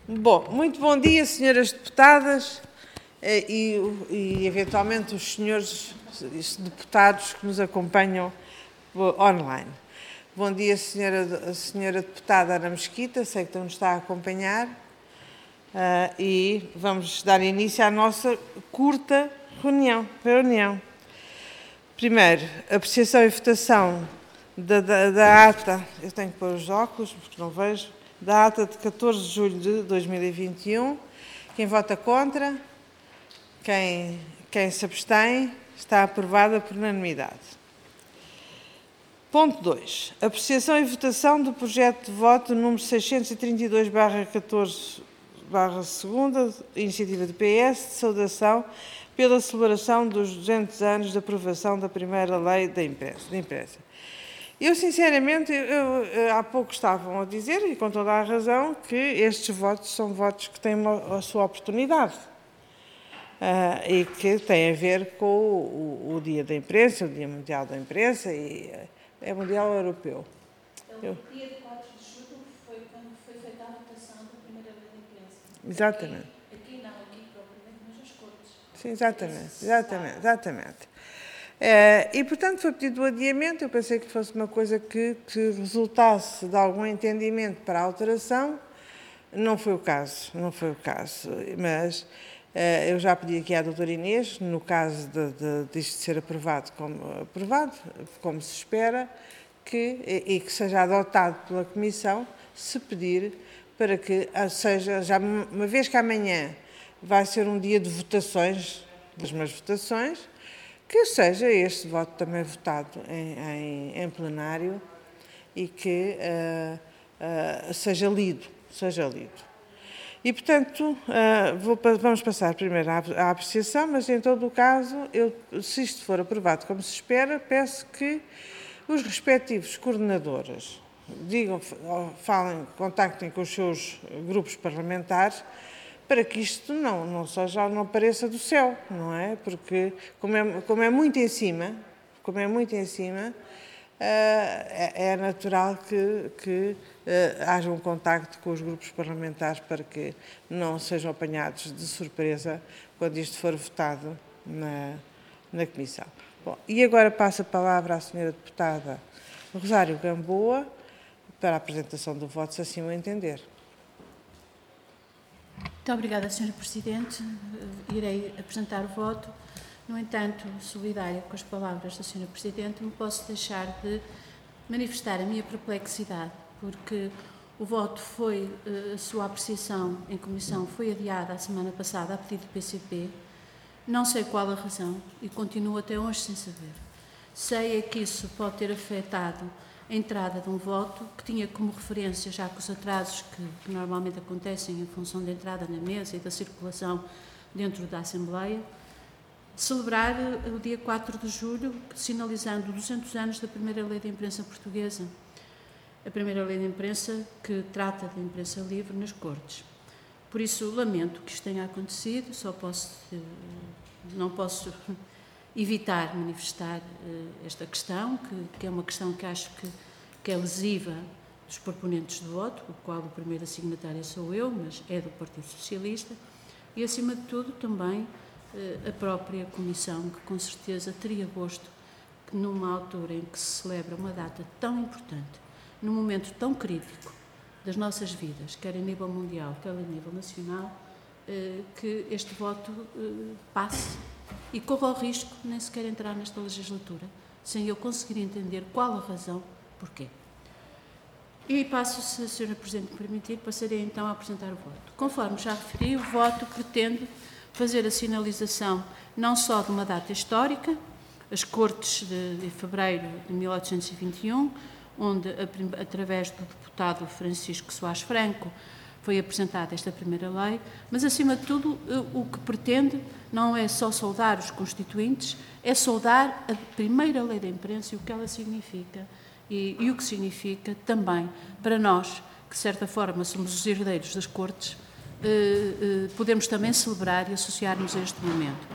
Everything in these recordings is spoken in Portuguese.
Bom, muito bom dia, senhoras deputadas e eventualmente os senhores deputados que nos acompanham online. Bom dia, senhora deputada Ana Mesquita, sei que nos está a acompanhar e vamos dar início à nossa curta reunião. Primeiro, apreciação e votação da ata, eu tenho que pôr os óculos porque não vejo, da ata de 14 de julho de 2021. Quem vota contra? Quem se abstém? Está aprovada por unanimidade. Ponto 2. Apreciação e votação do projeto de voto número 632/14/2, iniciativa do PS, de saudação pela celebração dos 200 anos de aprovação da primeira lei da imprensa. Eu, sinceramente, há pouco estavam a dizer, e com toda a razão, que estes votos são votos que têm a sua oportunidade e que têm a ver com o Dia da Imprensa, o Dia Mundial da Imprensa e é Mundial Europeu. O dia de 4 de julho foi quando foi feita a votação da primeira lei da imprensa. Exatamente. Aqui propriamente, mas as Cortes. Sim, exatamente. E, portanto, foi pedido o adiamento. Eu pensei que fosse uma coisa que resultasse de algum entendimento para a alteração. Não foi o caso, mas eu já pedi aqui à doutora Inês, no caso disto ser aprovado, como se espera, e que seja adotado pela Comissão, se pedir para que seja, já uma vez que amanhã vai ser um dia de votações, das minhas votações, que seja este voto também votado em plenário e que seja lido. E, portanto, vamos passar primeiro à apreciação, mas em todo o caso, se isto for aprovado como se espera, peço que os respectivos coordenadores contactem com os seus grupos parlamentares para que isto não apareça do céu, não é? Porque, como é muito em cima, é natural que haja um contacto com os grupos parlamentares para que não sejam apanhados de surpresa quando isto for votado na Comissão. Bom, e agora passo a palavra à senhora deputada Rosário Gamboa para a apresentação do voto, se assim o entender. Muito obrigada, Sra. Presidente. Irei apresentar o voto. No entanto, solidária com as palavras da Sra. Presidente, não posso deixar de manifestar a minha perplexidade, porque o voto a sua apreciação em comissão foi adiada a semana passada a pedido do PCP. Não sei qual a razão e continuo até hoje sem saber. Sei que isso pode ter afetado a entrada de um voto que tinha como referência, já que os atrasos que normalmente acontecem em função da entrada na mesa e da circulação dentro da Assembleia, celebrar o dia 4 de julho, sinalizando 200 anos da primeira lei da imprensa portuguesa. A primeira lei da imprensa que trata da imprensa livre nas Cortes. Por isso, lamento que isto tenha acontecido, não posso evitar manifestar esta questão, que é uma questão que acho que é lesiva dos proponentes do voto, o qual o primeiro signatário sou eu, mas é do Partido Socialista, e, acima de tudo, também a própria Comissão, que com certeza teria gosto que, numa altura em que se celebra uma data tão importante, num momento tão crítico das nossas vidas, quer a nível mundial, quer a nível nacional, que este voto passe e corra o risco de nem sequer entrar nesta legislatura, sem eu conseguir entender qual a razão, porquê. E passo, se a Sra. Presidente me permitir, passarei então a apresentar o voto. Conforme já referi, o voto pretende fazer a sinalização não só de uma data histórica, as Cortes de fevereiro de 1821, onde, através do deputado Francisco Soares Franco, foi apresentada esta primeira lei, mas, acima de tudo, o que pretende não é só saudar os constituintes, é saudar a primeira lei da imprensa e o que ela significa, e o que significa também para nós, que de certa forma somos os herdeiros das Cortes, podemos também celebrar e associar-nos a este momento.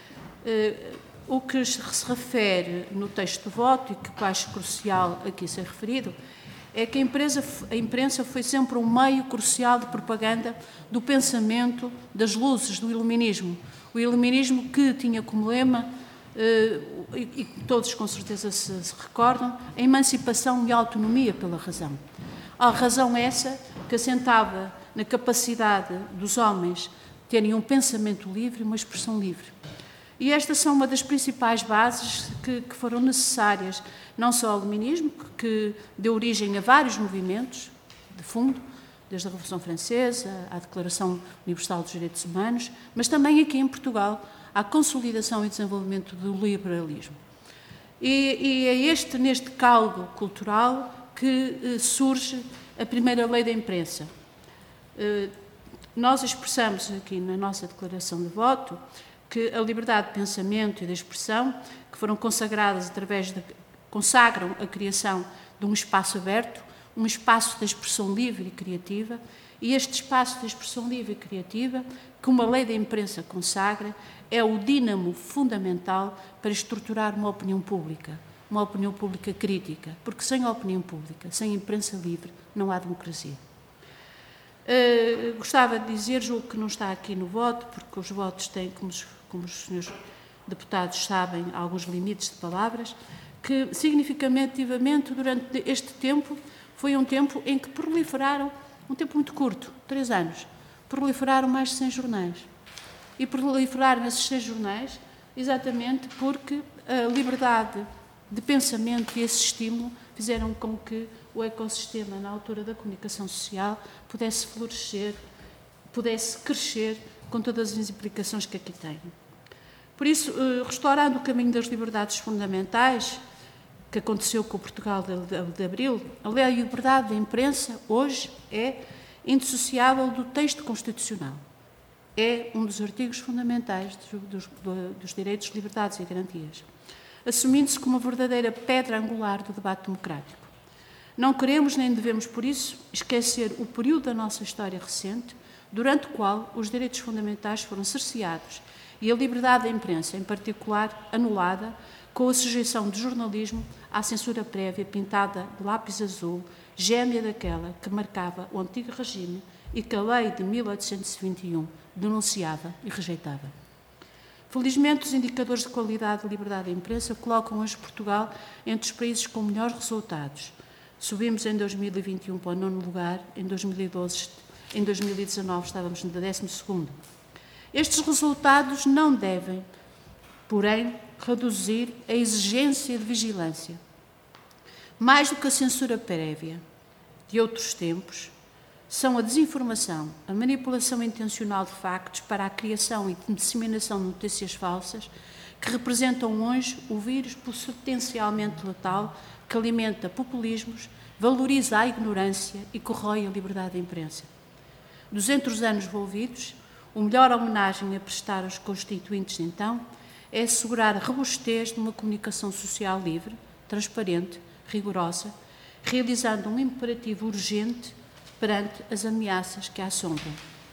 O que se refere no texto do voto, e que acho crucial aqui ser referido, é que a imprensa foi sempre um meio crucial de propaganda do pensamento das luzes do Iluminismo. O Iluminismo que tinha como lema, e todos com certeza se recordam, a emancipação e a autonomia pela razão. A razão essa que assentava na capacidade dos homens terem um pensamento livre e uma expressão livre. E estas são uma das principais bases que foram necessárias, não só ao iluminismo, que deu origem a vários movimentos de fundo, desde a Revolução Francesa à Declaração Universal dos Direitos Humanos, mas também aqui em Portugal, à consolidação e desenvolvimento do liberalismo. E é neste caldo cultural que surge a primeira lei da imprensa. Nós expressamos aqui na nossa declaração de voto que a liberdade de pensamento e de expressão, que foram consagradas consagram a criação de um espaço aberto, um espaço de expressão livre e criativa, e este espaço de expressão livre e criativa, que uma lei da imprensa consagra, é o dínamo fundamental para estruturar uma opinião pública crítica, porque sem a opinião pública, sem a imprensa livre, não há democracia. Gostava de dizer, julgo que não está aqui no voto, porque os votos têm, como os senhores deputados sabem, alguns limites de palavras, que significativamente durante este tempo foi um tempo em que proliferaram, um tempo muito curto, 3 anos, proliferaram mais de 100 jornais. E proliferaram esses 100 jornais exatamente porque a liberdade de pensamento e esse estímulo fizeram com que o ecossistema, na altura da comunicação social, pudesse florescer, pudesse crescer com todas as implicações que aqui tem. Por isso, restaurando o caminho das liberdades fundamentais, que aconteceu com o Portugal de Abril, a lei da liberdade da imprensa, hoje, é indissociável do texto constitucional. É um dos artigos fundamentais dos direitos, liberdades e garantias, assumindo-se como uma verdadeira pedra angular do debate democrático. Não queremos nem devemos, por isso, esquecer o período da nossa história recente, durante o qual os direitos fundamentais foram cerceados e a liberdade da imprensa, em particular, anulada, com a sujeição do jornalismo à censura prévia pintada de lápis azul, gêmea daquela que marcava o antigo regime e que a lei de 1821 denunciava e rejeitava. Felizmente, os indicadores de qualidade e liberdade da imprensa colocam hoje Portugal entre os países com melhores resultados. Subimos em 2021 para o 9º lugar, em 2019 estávamos no 12º. Estes resultados não devem, porém, reduzir a exigência de vigilância. Mais do que a censura prévia de outros tempos, são a desinformação, a manipulação intencional de factos para a criação e disseminação de notícias falsas que representam hoje o vírus potencialmente letal que alimenta populismos, valoriza a ignorância e corrói a liberdade da imprensa. Entre os anos envolvidos, a melhor homenagem a prestar aos constituintes, então, é assegurar a robustez de uma comunicação social livre, transparente, rigorosa, realizando um imperativo urgente perante as ameaças que a assombram.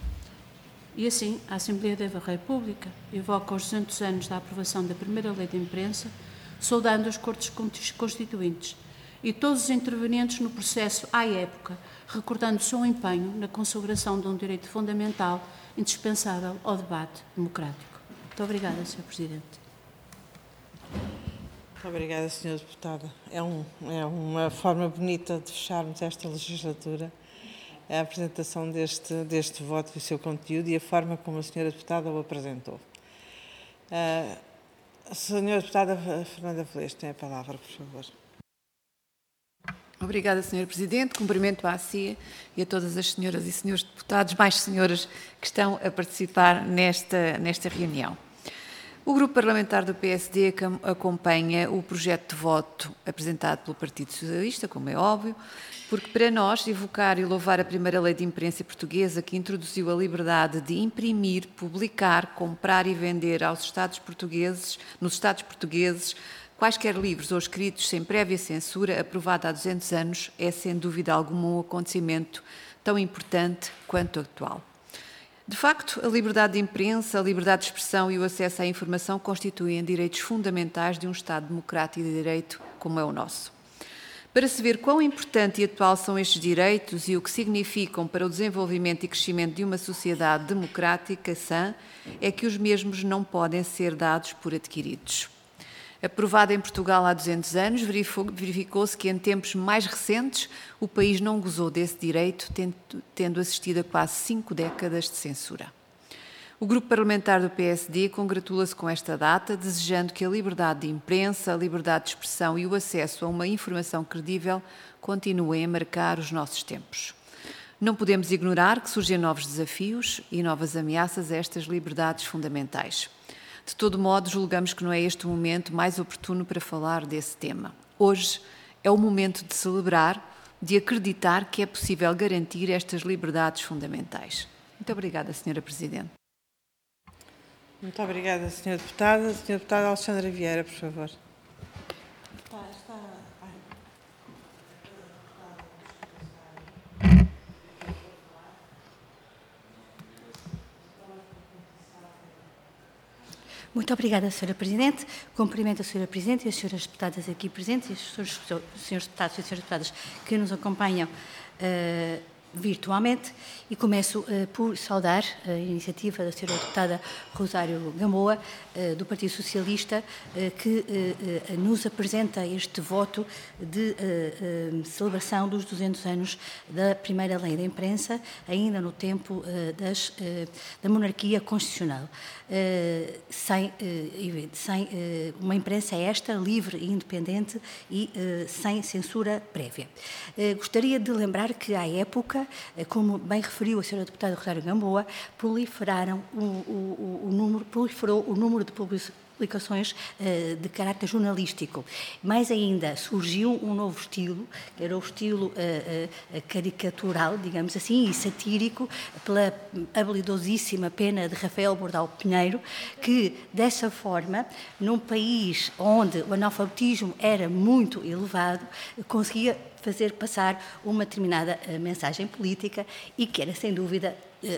E assim, a Assembleia da República evoca os 200 anos da aprovação da primeira lei da imprensa, saudando as Cortes Constituintes e todos os intervenientes no processo à época, recordando o seu empenho na consagração de um direito fundamental indispensável ao debate democrático. Muito obrigada, Sr. Presidente. Muito obrigada, Sra. Deputada. É uma forma bonita de fecharmos esta legislatura, a apresentação deste voto e o seu conteúdo e a forma como a Sra. Deputada o apresentou. A Sra. Deputada Fernanda Velez tem a palavra, por favor. Obrigada, Sr. Presidente. Cumprimento a si e a todas as senhoras e senhores deputados, mais senhoras, que estão a participar nesta reunião. O Grupo Parlamentar do PSD acompanha o projeto de voto apresentado pelo Partido Socialista, como é óbvio, porque para nós evocar e louvar a primeira lei de imprensa portuguesa que introduziu a liberdade de imprimir, publicar, comprar e vender nos Estados portugueses, quaisquer livros ou escritos sem prévia censura, aprovada há 200 anos, é sem dúvida alguma um acontecimento tão importante quanto atual. De facto, a liberdade de imprensa, a liberdade de expressão e o acesso à informação constituem direitos fundamentais de um Estado democrático e de direito como é o nosso. Para se ver quão importante e atual são estes direitos e o que significam para o desenvolvimento e crescimento de uma sociedade democrática sã, é que os mesmos não podem ser dados por adquiridos. Aprovada em Portugal há 200 anos, verificou-se que em tempos mais recentes o país não gozou desse direito, tendo assistido a quase 5 décadas de censura. O Grupo Parlamentar do PSD congratula-se com esta data, desejando que a liberdade de imprensa, a liberdade de expressão e o acesso a uma informação credível continuem a marcar os nossos tempos. Não podemos ignorar que surgem novos desafios e novas ameaças a estas liberdades fundamentais. De todo modo, julgamos que não é este o momento mais oportuno para falar desse tema. Hoje é o momento de celebrar, de acreditar que é possível garantir estas liberdades fundamentais. Muito obrigada, Sra. Presidente. Muito obrigada, Sra. Deputada. Sra. Deputada Alexandra Vieira, por favor. Muito obrigada, Sra. Presidente. Cumprimento a Sra. Presidente e as Sras. Deputadas aqui presentes e os Srs. Deputados e Sras. Deputadas que nos acompanham virtualmente, e começo por saudar a iniciativa da Sra. Deputada Rosário Gamboa, do Partido Socialista, que nos apresenta este voto de celebração dos 200 anos da primeira lei da imprensa, ainda no tempo da monarquia constitucional. Sem uma imprensa esta livre e independente e sem censura prévia. Gostaria de lembrar que, à época, como bem referiu a Sra. Deputada Rosário Gamboa, proliferou o número de publicações de caráter jornalístico. Mais ainda, surgiu um novo estilo, que era o estilo caricatural, digamos assim, e satírico, pela habilidosíssima pena de Rafael Bordal Pinheiro, que, dessa forma, num país onde o analfabetismo era muito elevado, conseguia fazer passar uma determinada mensagem política e que era, sem dúvida,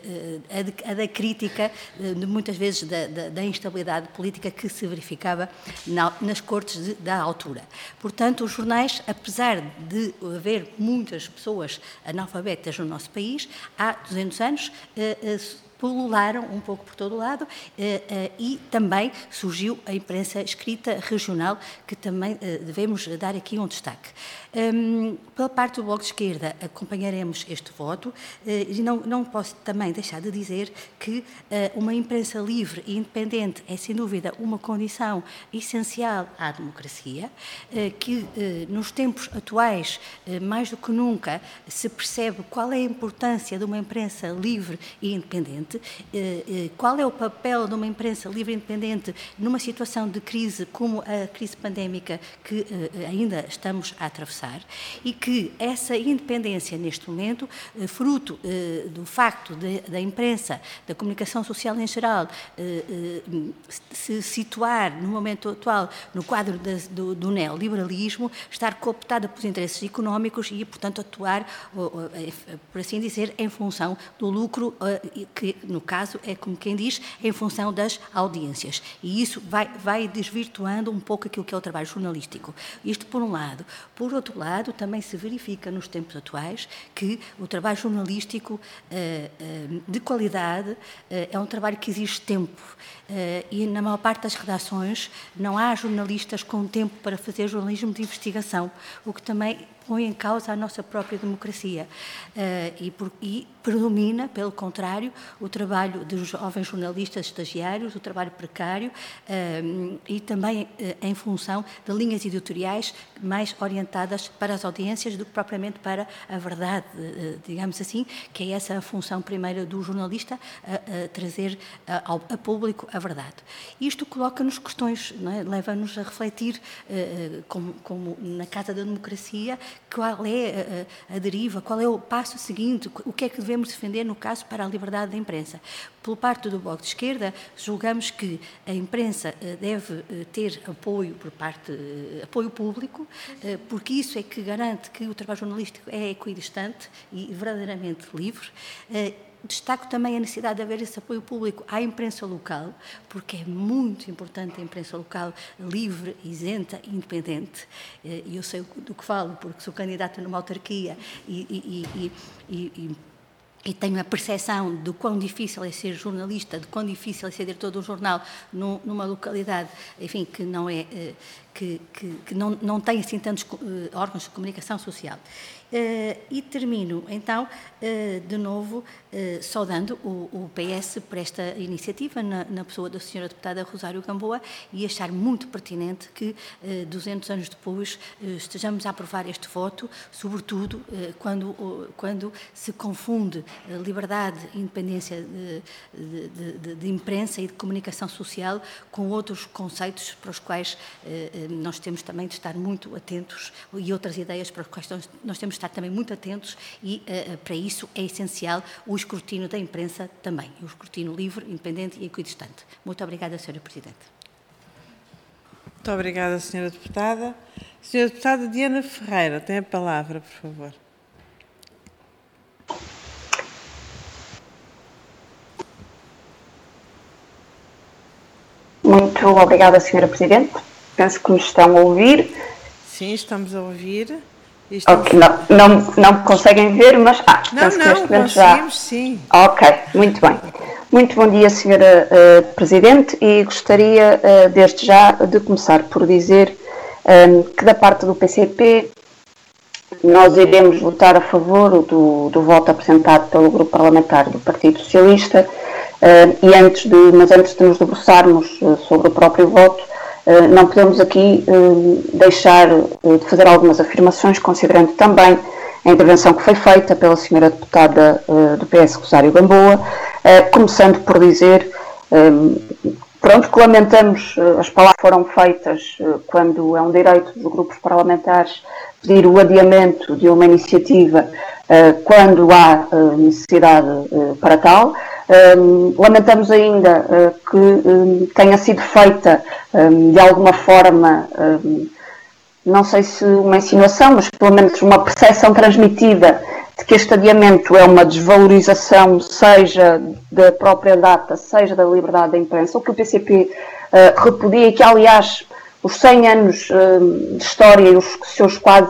a da crítica, muitas vezes da instabilidade política que se verificava nas cortes da altura. Portanto, os jornais, apesar de haver muitas pessoas analfabetas no nosso país, há 200 anos, pulularam um pouco por todo o lado e também surgiu a imprensa escrita regional, que também devemos dar aqui um destaque. Pela parte do Bloco de Esquerda, acompanharemos este voto e não posso também deixar de dizer que uma imprensa livre e independente é, sem dúvida, uma condição essencial à democracia, que nos tempos atuais, mais do que nunca, se percebe qual é a importância de uma imprensa livre e independente, qual é o papel de uma imprensa livre e independente numa situação de crise como a crise pandémica que ainda estamos a atravessar, e que essa independência neste momento, fruto do facto da imprensa, da comunicação social em geral, se situar no momento atual no quadro do neoliberalismo, estar cooptada pelos interesses económicos e, portanto, atuar, por assim dizer, em função do lucro, que no caso é, como quem diz, em função das audiências. E isso vai desvirtuando um pouco aquilo que é o trabalho jornalístico. Isto por um lado. Por outro lado, também se verifica nos tempos atuais que o trabalho jornalístico de qualidade é um trabalho que exige tempo. E na maior parte das redações não há jornalistas com tempo para fazer jornalismo de investigação, o que também põe em causa a nossa própria democracia. E predomina, pelo contrário, o trabalho dos jovens jornalistas estagiários, o trabalho precário, e também em função de linhas editoriais mais orientadas para as audiências do que propriamente para a verdade, digamos assim, que é essa a função primeira do jornalista, trazer a público a verdade. Isto coloca-nos questões, não é? Leva-nos a refletir, como na Casa da Democracia, qual é a deriva, qual é o passo seguinte, o que é que devemos devemos defender, no caso, para a liberdade da imprensa. Pela parte do Bloco de Esquerda, julgamos que a imprensa deve ter apoio por parte, apoio público, porque isso é que garante que o trabalho jornalístico é equidistante e verdadeiramente livre. Destaco também a necessidade de haver esse apoio público à imprensa local, porque é muito importante a imprensa local livre, isenta, independente. E eu sei do que falo, porque sou candidata numa autarquia e tenho a percepção de quão difícil é ser jornalista, de quão difícil é ser diretor de um jornal numa localidade, enfim, que não é, que não tem assim tantos órgãos de comunicação social. E termino, então, de novo, saudando o PS por esta iniciativa, na pessoa da Sra. Deputada Rosário Gamboa, e achar muito pertinente que, 200 anos depois, estejamos a aprovar este voto, sobretudo quando se confunde liberdade e independência de imprensa e de comunicação social com outros conceitos para os quais nós temos também de estar muito atentos, e outras ideias para as quais nós temos de estar também muito atentos, e para isso é essencial o escrutínio da imprensa também, o escrutínio livre, independente e equidistante. Muito obrigada, Sra. Presidente. Muito obrigada, Sra. Deputada. Sra. Deputada Diana Ferreira, tem a palavra, por favor. Muito obrigada, Sra. Presidente. Penso que nos estão a ouvir. Sim, estamos a ouvir. Okay, não me conseguem ver, mas conseguimos, sim. Ok, muito bem. Muito bom dia, Sra. Presidente, e gostaria desde já de começar por dizer que da parte do PCP nós iremos votar a favor do voto apresentado pelo Grupo Parlamentar do Partido Socialista, mas antes de nos debruçarmos sobre o próprio voto, não podemos aqui deixar de fazer algumas afirmações, considerando também a intervenção que foi feita pela Sra. Deputada do PS, Rosário Gamboa, começando por dizer, que lamentamos, as palavras foram feitas quando é um direito dos grupos parlamentares pedir o adiamento de uma iniciativa quando há necessidade para tal. Lamentamos ainda que tenha sido feita de alguma forma, não sei se uma insinuação, mas pelo menos uma percepção transmitida de que este adiamento é uma desvalorização, seja da própria data, seja da liberdade da imprensa, o que o PCP repudia, e que aliás os 100 anos de história e os seus quase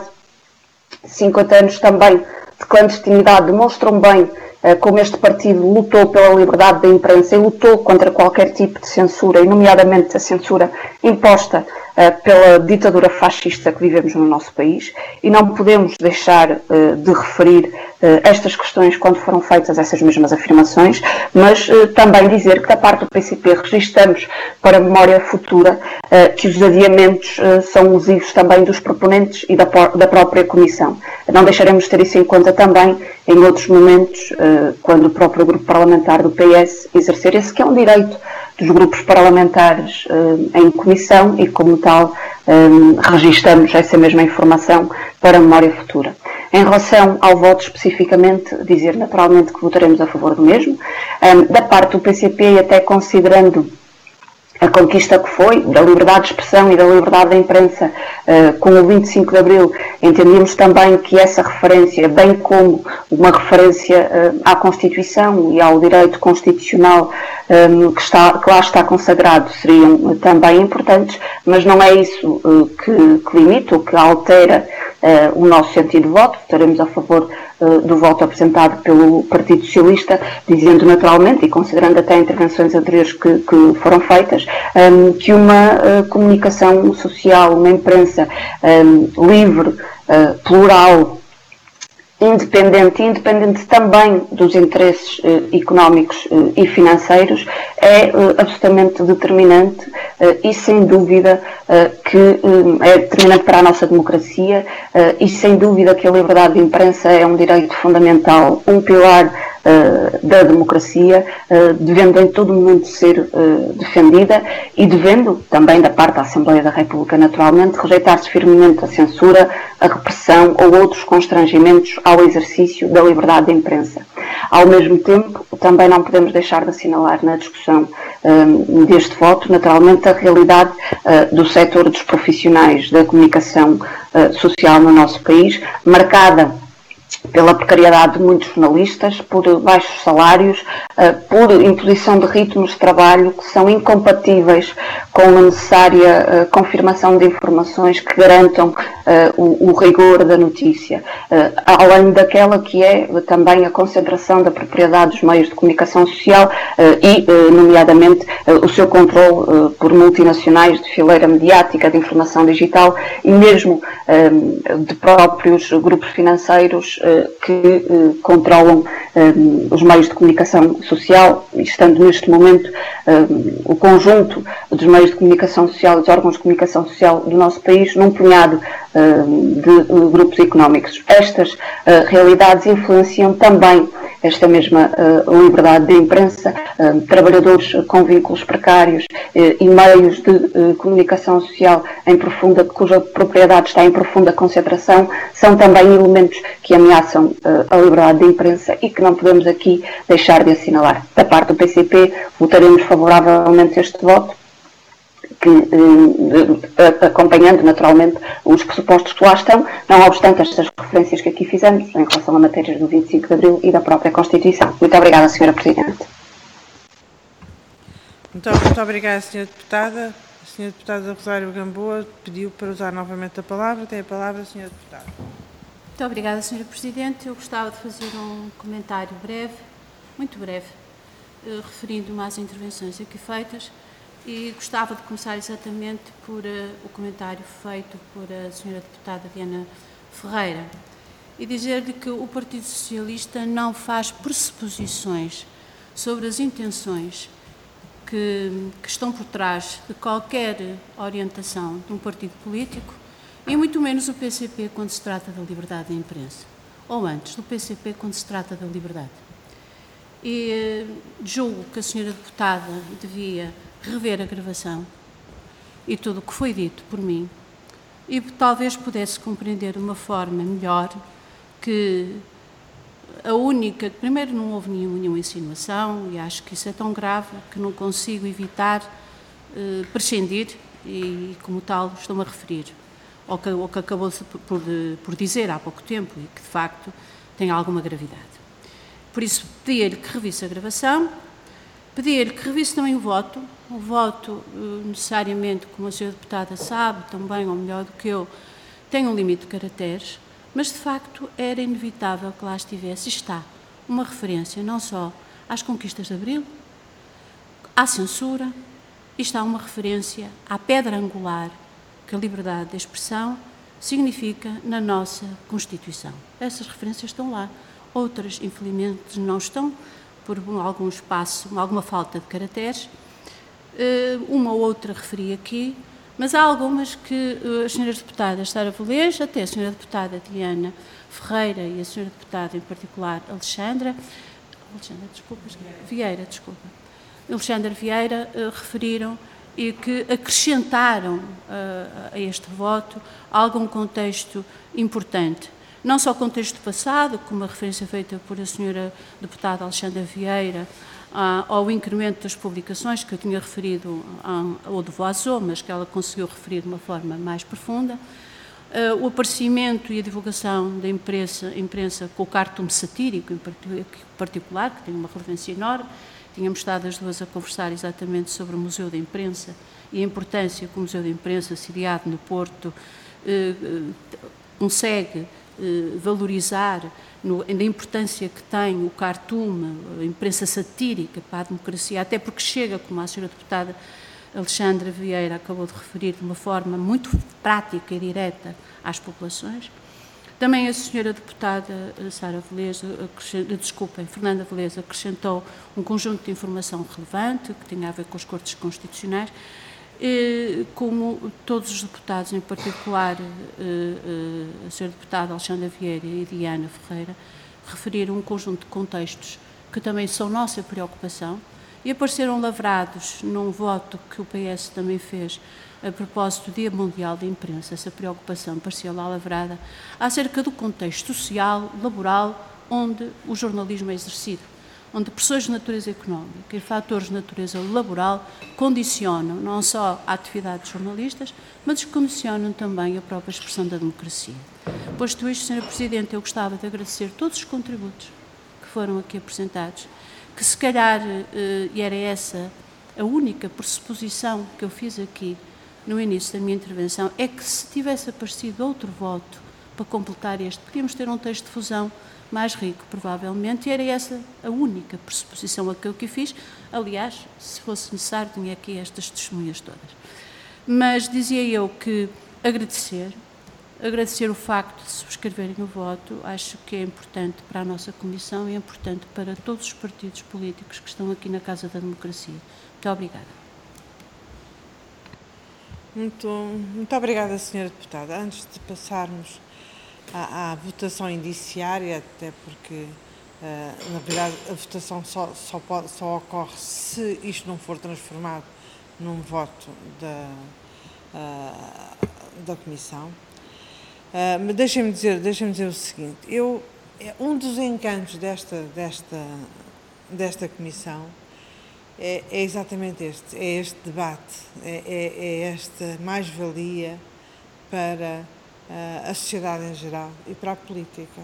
50 anos também de clandestinidade demonstram bem como este partido lutou pela liberdade da imprensa e lutou contra qualquer tipo de censura, e nomeadamente a censura imposta pela ditadura fascista que vivemos no nosso país, e não podemos deixar de referir estas questões quando foram feitas essas mesmas afirmações, mas também dizer que da parte do PCP registramos para a memória futura que os adiamentos são usivos também dos proponentes e da própria Comissão. Não deixaremos de ter isso em conta também em outros momentos, quando o próprio grupo parlamentar do PS exercer esse que é um direito dos grupos parlamentares em comissão, e como tal registramos essa mesma informação para a memória futura. Em relação ao voto especificamente, dizer naturalmente que votaremos a favor do mesmo. Da parte do PCP, até considerando a conquista que foi, da liberdade de expressão e da liberdade da imprensa com o 25 de Abril, entendíamos também que essa referência, bem como uma referência à Constituição e ao direito constitucional que lá está consagrado, seriam também importantes, mas não é isso que limita ou que altera o nosso sentido de voto. Votaremos a favor do voto apresentado pelo Partido Socialista, dizendo naturalmente, e considerando até intervenções anteriores que foram feitas, que uma comunicação social, uma imprensa livre, plural, independente também dos interesses económicos e financeiros, é absolutamente determinante e sem dúvida que é determinante para a nossa democracia, e sem dúvida que a liberdade de imprensa é um direito fundamental, um pilar da democracia, devendo em todo momento ser defendida e devendo, também da parte da Assembleia da República, naturalmente, rejeitar-se firmemente a censura, a repressão ou outros constrangimentos ao exercício da liberdade de imprensa. Ao mesmo tempo, também não podemos deixar de assinalar na discussão deste voto, naturalmente, a realidade do setor dos profissionais da comunicação social no nosso país, marcada pela precariedade de muitos jornalistas, por baixos salários, por imposição de ritmos de trabalho que são incompatíveis com a necessária confirmação de informações que garantam o rigor da notícia, além daquela que é também a concentração da propriedade dos meios de comunicação social e, nomeadamente, o seu controle por multinacionais de fileira mediática, de informação digital e mesmo de próprios grupos financeiros que controlam os meios de comunicação social, estando neste momento o conjunto dos meios de comunicação social e dos órgãos de comunicação social do nosso país num punhado de grupos económicos. Estas realidades influenciam também esta mesma liberdade de imprensa, trabalhadores com vínculos precários e meios de comunicação social cuja propriedade está em profunda concentração, são também elementos que ameaçam a liberdade de imprensa e que não podemos aqui deixar de assinalar. Da parte do PCP, votaremos favoravelmente este voto, acompanhando naturalmente os pressupostos que lá estão, não obstante estas referências que aqui fizemos em relação a matérias do 25 de Abril e da própria Constituição. Muito obrigada, Sra. Presidente. Muito obrigada, Sra. Deputada. A Sra. Deputada Rosário Gamboa pediu para usar novamente a palavra. Tem a palavra a Sra. Deputada. Muito obrigada, Sra. Presidente. Eu gostava de fazer um comentário breve, muito breve, referindo-me às intervenções aqui feitas. E gostava de começar exatamente por o comentário feito por a Sra. Deputada Diana Ferreira e dizer-lhe que o Partido Socialista não faz pressuposições sobre as intenções que estão por trás de qualquer orientação de um partido político e muito menos o PCP quando se trata da liberdade da imprensa, ou antes, do PCP quando se trata da liberdade. E julgo que a Sra. Deputada devia rever a gravação e tudo o que foi dito por mim e talvez pudesse compreender de uma forma melhor que primeiro não houve nenhuma insinuação e acho que isso é tão grave que não consigo evitar prescindir e como tal estou-me a referir ao que acabou por dizer há pouco tempo e que de facto tem alguma gravidade. Por isso pedia-lhe que revisse a gravação, pedir que revisse também o voto necessariamente, como a Sra. Deputada sabe, também, ou melhor do que eu, tem um limite de caracteres, mas de facto era inevitável que lá estivesse, está, uma referência não só às conquistas de Abril, à censura, e está uma referência à pedra angular que a liberdade de expressão significa na nossa Constituição. Essas referências estão lá, outras, infelizmente, não estão, por algum espaço, alguma falta de caracteres, uma ou outra referi aqui, mas há algumas que as senhoras deputadas Sara Velez, até a senhora deputada Diana Ferreira e a senhora deputada em particular Alexandra Vieira referiram e que acrescentaram a este voto algum contexto importante. Não só o contexto passado, como a referência feita por a senhora deputada Alexandra Vieira, ao incremento das publicações, que eu tinha referido ao do Voazô, mas que ela conseguiu referir de uma forma mais profunda, o aparecimento e a divulgação da imprensa com o cartoon satírico, em particular, que tem uma relevância enorme. Tínhamos estado as duas a conversar exatamente sobre o Museu da Imprensa e a importância que o Museu da Imprensa, sediado no Porto, consegue valorizar da importância que tem o cartoon, a imprensa satírica para a democracia, até porque chega, como a senhora deputada Alexandra Vieira acabou de referir, de uma forma muito prática e direta às populações. Também a senhora deputada Fernanda Velez acrescentou um conjunto de informação relevante que tinha a ver com as Cortes Constitucionais, como todos os deputados, em particular a senhora deputada Alexandra Vieira e Diana Ferreira, referiram um conjunto de contextos que também são nossa preocupação, e apareceram lavrados num voto que o PS também fez a propósito do Dia Mundial da Imprensa, essa preocupação pareceu lá lavrada, acerca do contexto social, laboral, onde o jornalismo é exercido, onde pressões de natureza económica e fatores de natureza laboral condicionam não só a atividade de jornalistas, mas condicionam também a própria expressão da democracia. Posto isto, Sra. Presidente, eu gostava de agradecer todos os contributos que foram aqui apresentados, que se calhar, e era essa a única pressuposição que eu fiz aqui no início da minha intervenção, é que se tivesse aparecido outro voto para completar este, podíamos ter um texto de fusão mais rico, provavelmente, e era essa a única pressuposição a que eu aqui fiz. Aliás, se fosse necessário, tinha aqui estas testemunhas todas. Mas dizia eu que agradecer o facto de subscreverem o voto, acho que é importante para a nossa Comissão e é importante para todos os partidos políticos que estão aqui na Casa da Democracia. Muito obrigada. Muito obrigada, Sra. Deputada. Antes de passarmos à votação indiciária, até porque, na verdade, a votação só ocorre se isto não for transformado num voto da Comissão. Mas deixem-me dizer o seguinte, um dos encantos desta Comissão é exatamente este debate, é esta mais-valia para a sociedade em geral e para a política,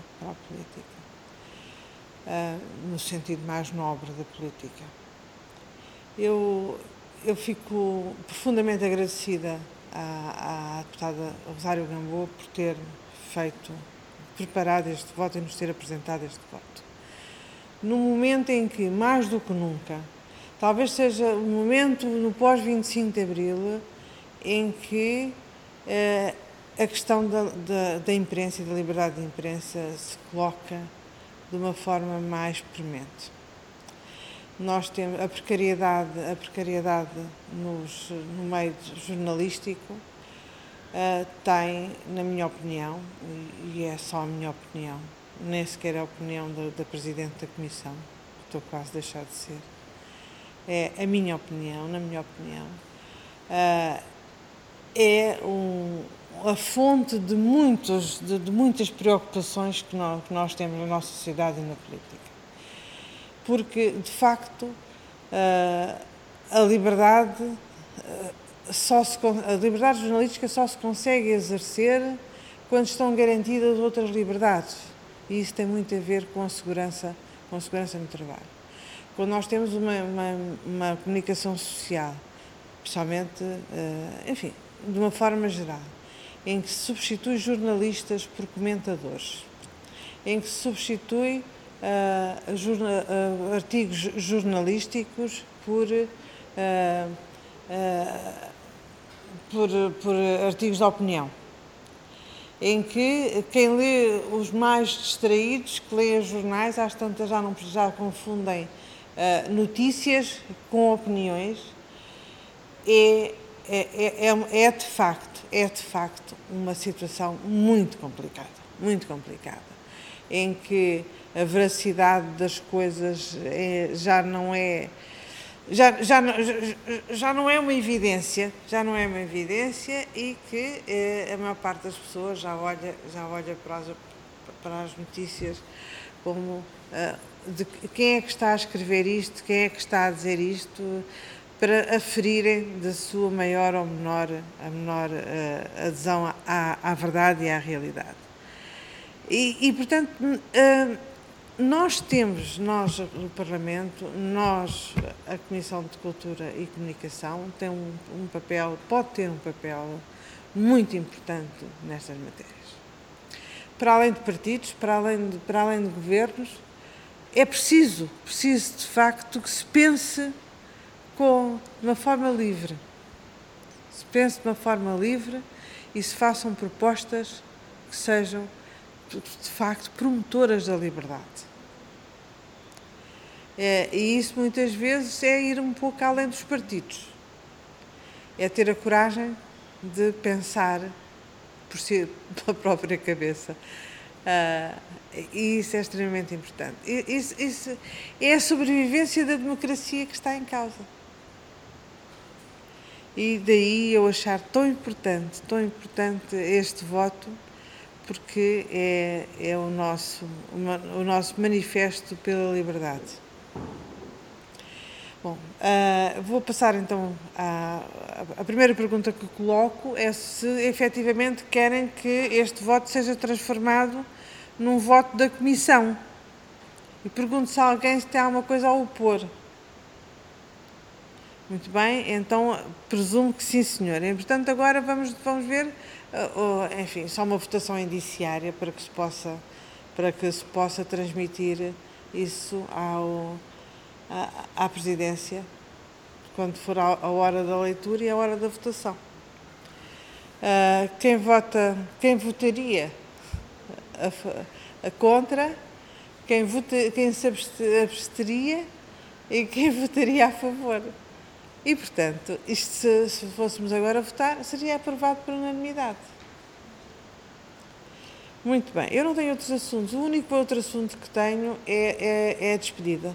no sentido mais nobre da política. Eu fico profundamente agradecida à deputada Rosário Gamboa por ter preparado este voto e nos ter apresentado este voto. No momento em que, mais do que nunca, talvez seja o momento no pós-25 de Abril em que a questão da imprensa e da liberdade de imprensa se coloca de uma forma mais premente. Nós temos a precariedade no meio jornalístico tem, na minha opinião, e é só a minha opinião, nem sequer a opinião da Presidente da Comissão, que estou quase a deixar de ser, é a minha opinião, na minha opinião, a fonte de muitas preocupações que nós temos na nossa sociedade e na política. Porque, de facto, a liberdade jornalística só se consegue exercer quando estão garantidas outras liberdades. E isso tem muito a ver com a segurança no trabalho. Quando nós temos uma comunicação social, especialmente, enfim, de uma forma geral, em que se substitui jornalistas por comentadores, em que se substitui artigos jornalísticos por artigos de opinião, em que quem lê os mais distraídos, que lê os jornais, às tantas já confundem notícias com opiniões, é de facto uma situação muito complicada, em que a veracidade das coisas já não é uma evidência, e que a maior parte das pessoas já olha para as notícias como de quem é que está a escrever isto, quem é que está a dizer isto, para aferirem da sua maior ou menor adesão à verdade e à realidade. E portanto, nós, o Parlamento, a Comissão de Cultura e Comunicação, pode ter um papel muito importante nestas matérias. Para além de partidos, para além de governos, é preciso de facto que se pense de uma forma livre. Se pense de uma forma livre e se façam propostas que sejam, de facto, promotoras da liberdade. E isso, muitas vezes, é ir um pouco além dos partidos. É ter a coragem de pensar por si, pela própria cabeça. E isso é extremamente importante. Isso é a sobrevivência da democracia que está em causa. E daí eu achar tão importante este voto, porque é o nosso manifesto pela liberdade. Bom, vou passar então a primeira pergunta que coloco é se efetivamente querem que este voto seja transformado num voto da Comissão. E pergunto se alguém se tem alguma coisa a opor. Muito bem, então presumo que sim, senhor. E, portanto, agora vamos ver, enfim, só uma votação indiciária para que se possa transmitir isso à Presidência, quando for a hora da leitura e a hora da votação. Quem votaria a contra, quem se absteria e quem votaria a favor. E, portanto, isto, se fôssemos agora votar, seria aprovado por unanimidade. Muito bem, eu não tenho outros assuntos. O único outro assunto que tenho é a despedida.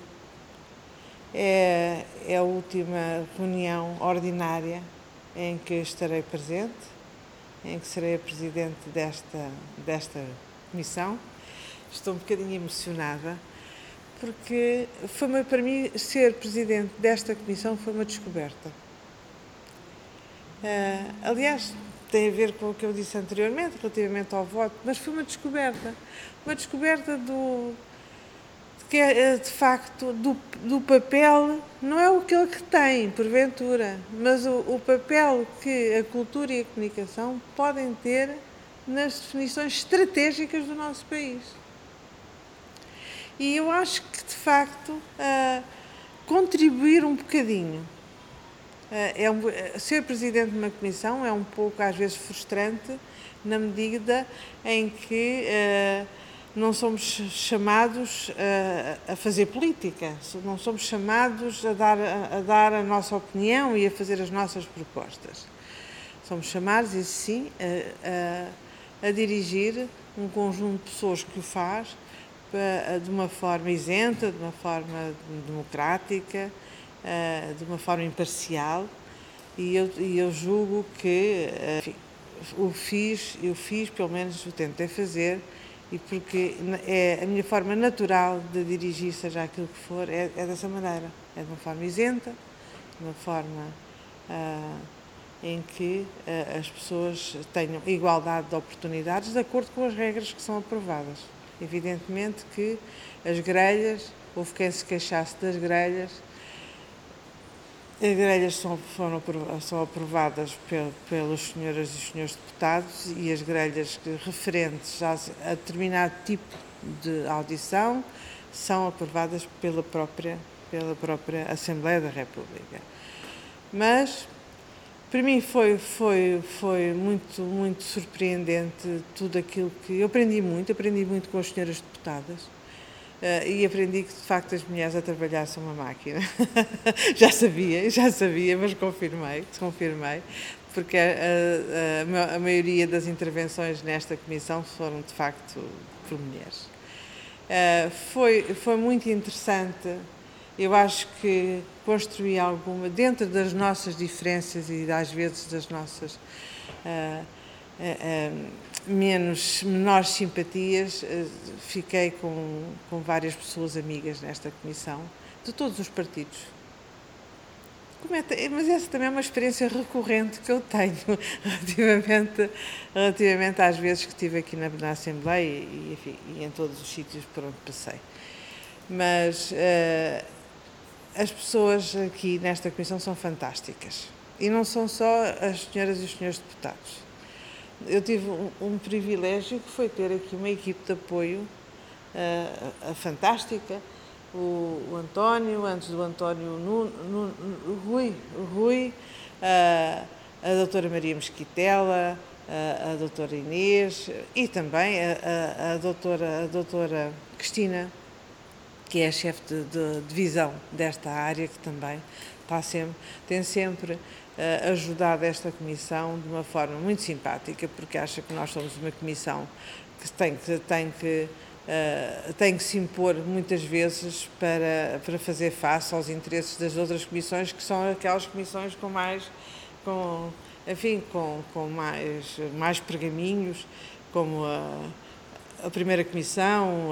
É a última reunião ordinária em que estarei presente, em que serei a presidente desta comissão. Estou um bocadinho emocionada, porque para mim ser presidente desta comissão foi uma descoberta. Aliás, tem a ver com o que eu disse anteriormente, relativamente ao voto, mas foi uma descoberta de facto do papel, não é aquele que tem, porventura, mas o papel que a cultura e a comunicação podem ter nas definições estratégicas do nosso país. E eu acho que, de facto, contribuir um bocadinho. Ser presidente de uma comissão é um pouco, às vezes, frustrante, na medida em que não somos chamados a fazer política, não somos chamados a dar a nossa opinião e a fazer as nossas propostas. Somos chamados, isso sim, a dirigir um conjunto de pessoas que o faz de uma forma isenta, de uma forma democrática, de uma forma imparcial, e eu julgo que enfim, eu fiz, pelo menos o tentei fazer, e porque é a minha forma natural de dirigir, seja aquilo que for, é dessa maneira, é de uma forma isenta, de uma forma em que as pessoas tenham igualdade de oportunidades de acordo com as regras que são aprovadas. Evidentemente que as grelhas, houve quem se queixasse das grelhas. As grelhas são aprovadas pelas senhoras e senhores deputados, e as grelhas referentes a determinado tipo de audição são aprovadas pela própria Assembleia da República. Mas para mim foi muito, muito surpreendente tudo aquilo que... Eu aprendi muito com as senhoras deputadas, e aprendi que, de facto, as mulheres a trabalhar são uma máquina. já sabia, mas confirmei, porque a maioria das intervenções nesta comissão foram, de facto, por mulheres. Foi muito interessante. Eu acho que construí alguma, dentro das nossas diferenças e às vezes das nossas menores simpatias, fiquei com várias pessoas amigas nesta comissão, de todos os partidos. Mas essa também é uma experiência recorrente que eu tenho relativamente às vezes que estive aqui na Assembleia e em todos os sítios por onde passei. Mas as pessoas aqui nesta comissão são fantásticas. E não são só as senhoras e os senhores deputados. Eu tive um privilégio que foi ter aqui uma equipe de apoio fantástica. O António, antes do António, o Rui, a doutora Maria Mesquitela, a doutora Inês e também a doutora Cristina, que é a chefe de divisão desta área, que também tem sempre ajudado esta comissão de uma forma muito simpática, porque acha que nós somos uma comissão tem que se impor muitas vezes para fazer face aos interesses das outras comissões, que são aquelas comissões com mais pergaminhos, como a primeira comissão,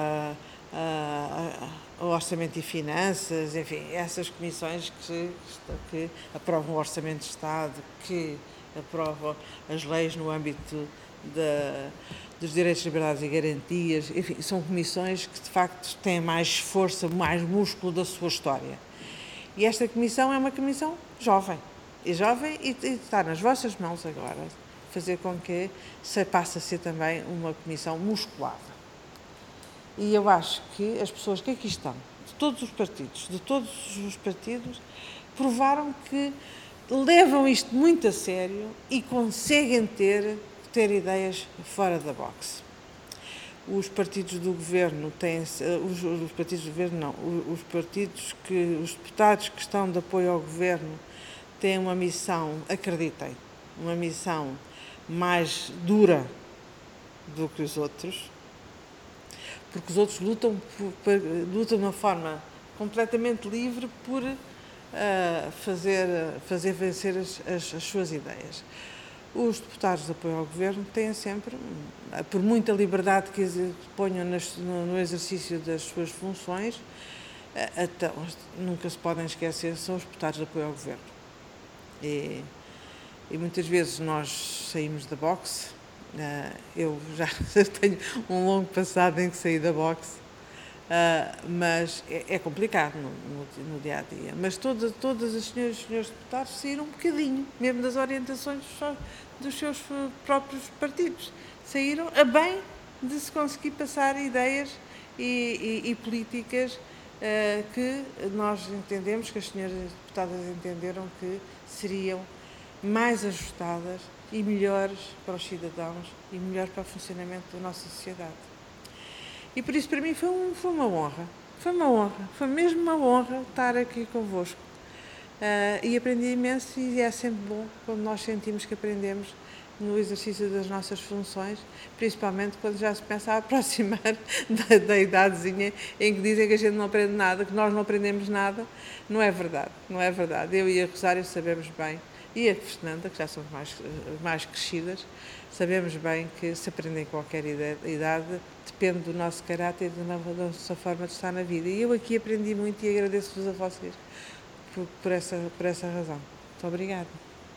o Orçamento e Finanças, enfim, essas comissões que aprovam o Orçamento de Estado, que aprovam as leis no âmbito dos direitos, liberdades e garantias, enfim, são comissões que de facto têm mais força, mais músculo da sua história. E esta comissão é uma comissão jovem e está nas vossas mãos agora fazer com que passe a ser também uma comissão musculada. E eu acho que as pessoas que aqui estão, de todos os partidos, provaram que levam isto muito a sério e conseguem ter ideias fora da boxe. Os partidos do governo têm, os deputados que estão de apoio ao governo têm uma missão, acreditem, uma missão mais dura do que os outros, porque os outros lutam de uma forma completamente livre por fazer vencer as suas ideias. Os deputados de apoio ao governo têm sempre, por muita liberdade que ponham no exercício das suas funções, nunca se podem esquecer, são os deputados de apoio ao governo. E muitas vezes nós saímos da boxe. Eu já tenho um longo passado em que saí da boxe, mas é complicado no dia-a-dia. Mas todas as senhoras e senhores deputados saíram um bocadinho, mesmo das orientações dos seus próprios partidos. Saíram a bem de se conseguir passar ideias e políticas que nós entendemos, que as senhoras deputadas entenderam que seriam mais ajustadas e melhores para os cidadãos e melhores para o funcionamento da nossa sociedade. E por isso, para mim, foi uma honra. Foi mesmo uma honra estar aqui convosco. E aprendi imenso, e é sempre bom quando nós sentimos que aprendemos no exercício das nossas funções, principalmente quando já se começa a aproximar da idadezinha em que dizem que a gente não aprende nada, que nós não aprendemos nada. Não é verdade. Eu e a Rosário sabemos bem, e a Fernanda, que já somos mais crescidas, sabemos bem que se aprende em qualquer idade, depende do nosso caráter e da nossa forma de estar na vida. E eu aqui aprendi muito e agradeço-vos a vocês por essa razão. Muito obrigada.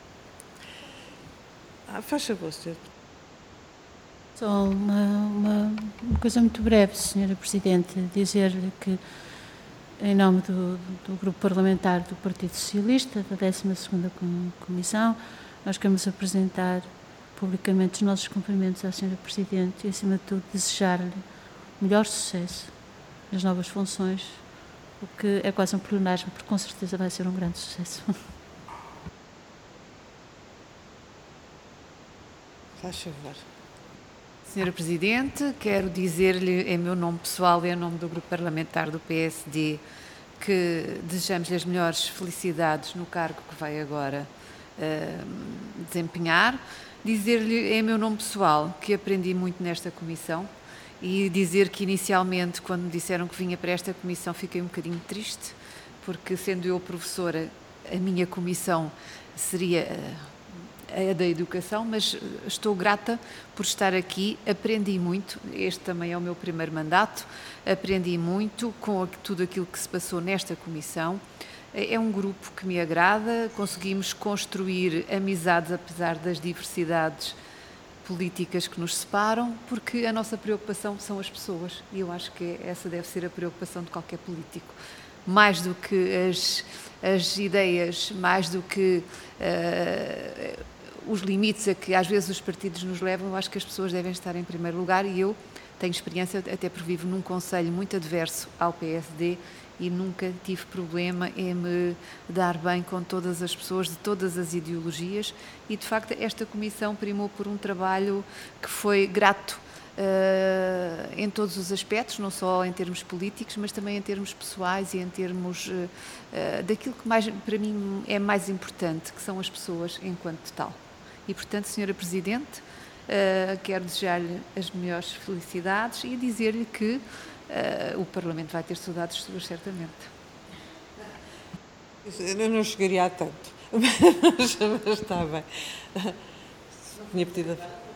Faz favor, Sr. Só uma coisa muito breve, Sra. Presidente, dizer-lhe que, em nome do Grupo Parlamentar do Partido Socialista, da 12ª Comissão, nós queremos apresentar publicamente os nossos cumprimentos à Sra. Presidente e, acima de tudo, desejar-lhe o melhor sucesso nas novas funções, o que é quase um pleonasmo, porque com certeza vai ser um grande sucesso. Faz favor. Sra. Presidente, quero dizer-lhe, em meu nome pessoal e em nome do Grupo Parlamentar do PSD, que desejamos-lhe as melhores felicidades no cargo que vai agora desempenhar. Dizer-lhe, em meu nome pessoal, que aprendi muito nesta comissão e dizer que, inicialmente, quando me disseram que vinha para esta comissão, fiquei um bocadinho triste, porque, sendo eu professora, a minha comissão seria a da educação, mas estou grata por estar aqui, aprendi muito, este também é o meu primeiro mandato, aprendi muito com tudo aquilo que se passou nesta comissão. É um grupo que me agrada, conseguimos construir amizades apesar das diversidades políticas que nos separam, porque a nossa preocupação são as pessoas e eu acho que essa deve ser a preocupação de qualquer político. Mais do que as ideias, mais do que os limites a que às vezes os partidos nos levam, eu acho que as pessoas devem estar em primeiro lugar e eu tenho experiência, até porque vivo num concelho muito adverso ao PSD e nunca tive problema em me dar bem com todas as pessoas de todas as ideologias e, de facto, esta comissão primou por um trabalho que foi grato em todos os aspectos, não só em termos políticos, mas também em termos pessoais e em termos daquilo que mais, para mim é mais importante, que são as pessoas enquanto tal. E, portanto, Sra. Presidente, Quero desejar-lhe as melhores felicidades e dizer-lhe que o Parlamento vai ter saudades suas, certamente. Eu não chegaria a tanto, mas está bem. Tinha pedido.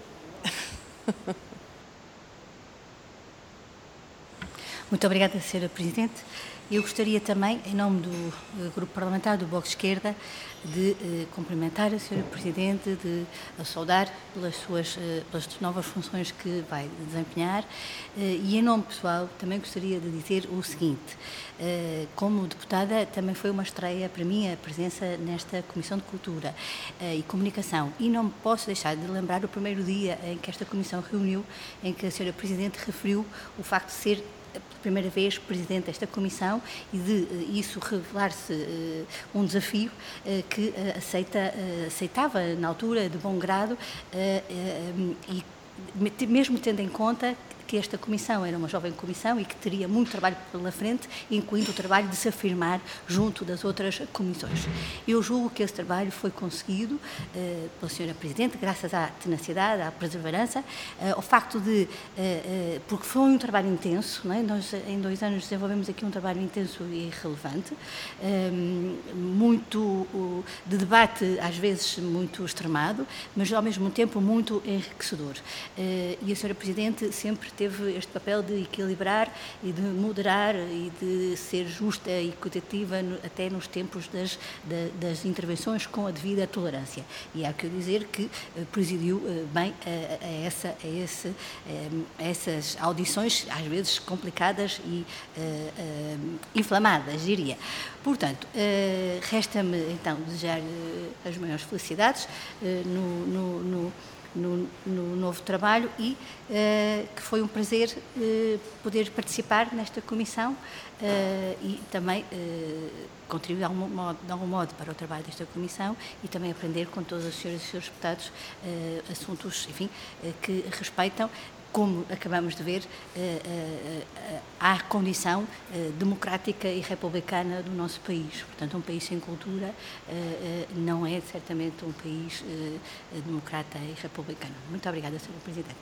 Muito obrigada, Sra. Presidente. Eu gostaria também, em nome do Grupo Parlamentar do Bloco de Esquerda, de cumprimentar a Sra. Presidente, de a saudar pelas novas funções que vai desempenhar e, em nome pessoal, também gostaria de dizer o seguinte. Como deputada, também foi uma estreia para mim a presença nesta Comissão de Cultura e Comunicação e não me posso deixar de lembrar o primeiro dia em que esta Comissão reuniu, em que a Sra. Presidente referiu o facto de ser pela primeira vez Presidente desta Comissão e de isso revelar-se um desafio que aceitava na altura de bom grado e mesmo tendo em conta que esta comissão era uma jovem comissão e que teria muito trabalho pela frente, incluindo o trabalho de se afirmar junto das outras comissões. Eu julgo que esse trabalho foi conseguido pela Sra. Presidente, graças à tenacidade, à perseverança, ao facto de, porque foi um trabalho intenso, não é? Nós em 2 anos desenvolvemos aqui um trabalho intenso e relevante, muito de debate, às vezes muito extremado, mas ao mesmo tempo muito enriquecedor. E a Sra. Presidente sempre teve este papel de equilibrar e de moderar e de ser justa e equitativa até nos tempos das intervenções com a devida tolerância. E há que dizer que presidiu bem a essas audições, às vezes complicadas e inflamadas, diria. Portanto, resta-me então desejar as maiores felicidades no novo trabalho e que foi um prazer poder participar nesta comissão e também contribuir de algum modo para o trabalho desta comissão e também aprender com todas as senhoras e senhores deputados assuntos, enfim, que respeitam, como acabamos de ver, à condição democrática e republicana do nosso país. Portanto, um país sem cultura não é certamente um país democrata e republicano. Muito obrigada, Sra. Presidente.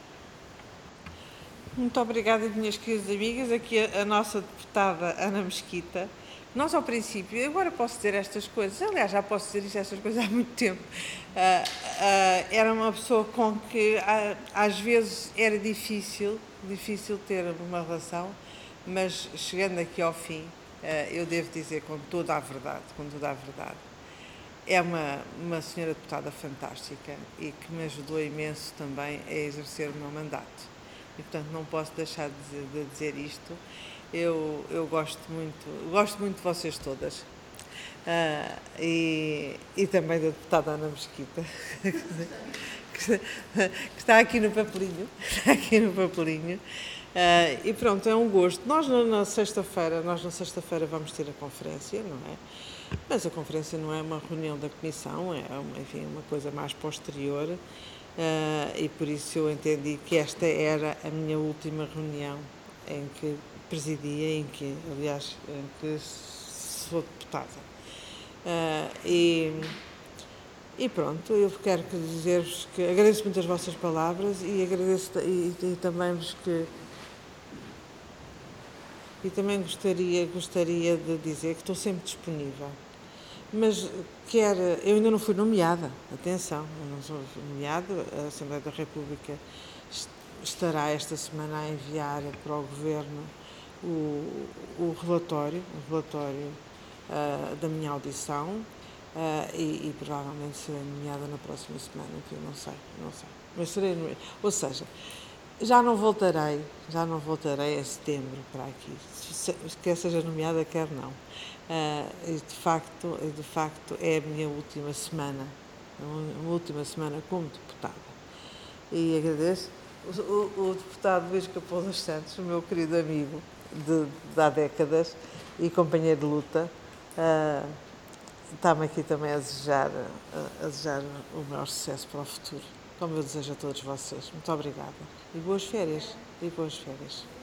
Muito obrigada, minhas queridas amigas. Aqui a nossa deputada Ana Mesquita. Nós, ao princípio, agora posso dizer estas coisas, aliás, já posso dizer estas coisas há muito tempo, era uma pessoa com que às vezes era difícil ter uma relação, mas chegando aqui ao fim, eu devo dizer com toda a verdade, é uma senhora deputada fantástica e que me ajudou imenso também a exercer o meu mandato. E, portanto, não posso deixar de dizer isto. Eu gosto muito de vocês todas e também da deputada Ana Mesquita que está aqui no papelinho, e pronto, é um gosto. Nós na sexta-feira vamos ter a conferência, não é? Mas a conferência não é uma reunião da comissão, é uma coisa mais posterior e por isso eu entendi que esta era a minha última reunião em que presidia, em que sou deputada. E pronto, eu quero dizer-vos que agradeço muito as vossas palavras e agradeço e também gostaria de dizer que estou sempre disponível. Mas eu ainda não fui nomeada, atenção, eu não sou nomeada, a Assembleia da República estará esta semana a enviar para o Governo o relatório da minha audição e provavelmente serei nomeada na próxima semana, que eu não sei. Mas serei, ou seja, já não voltarei a setembro para aqui, quer seja nomeada, quer não. E de facto é a minha última semana como deputada. E agradeço o deputado Luís Capô dos Santos, o meu querido amigo de há décadas e companheiro de luta, está-me aqui também a desejar o maior sucesso para o futuro, como eu desejo a todos vocês. Muito obrigada e boas férias.